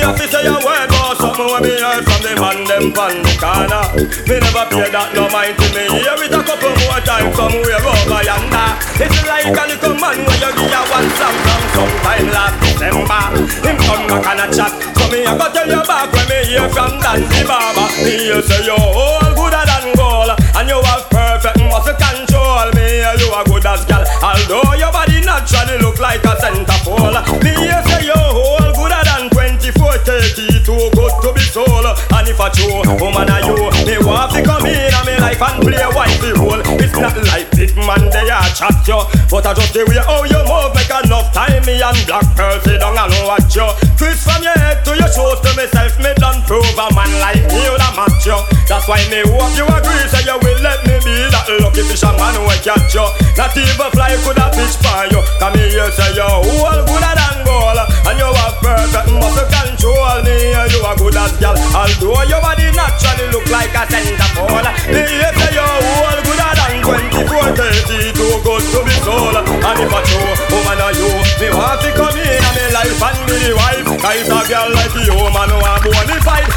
have to say a word about something when me heard from the man them pan the corner. Me never pay that no mind to me. Hear it a couple more times somewhere over yonder. It's like a little man when you give a one song from sometime last December. Him come back and a chat, so me a go tell you back when me hear from Dancy Baba. Me hear say you all gooder than gold, and you have perfect muscle control. Me hear you a good as gal, although your body naturally look like a centerfold. Me hear say you all gooder than 24, 30, too good to be sold. And if I true woman are you, me want to come in and me life and play a wifey role. It's not like big man they a chat you, but I just the way how you move make enough time. Me and Black Pearl sit down and watch you. Twist from your head to your shoes to myself, me done prove a man like me would a match you. That's why me hope you agree, so you will let me be that lucky fisherman who catch you. Not even fly could a fish for you. Come here say you all gooder than gold, and you have perfect muscle control. Me you are good as gal, although your body naturally look like a centerfold. Me say you all gooder than 24, 30, too good to be sold. And if I true woman are you, me want to come in and me life and me the wife. Cause a girl like you man who a bonafide,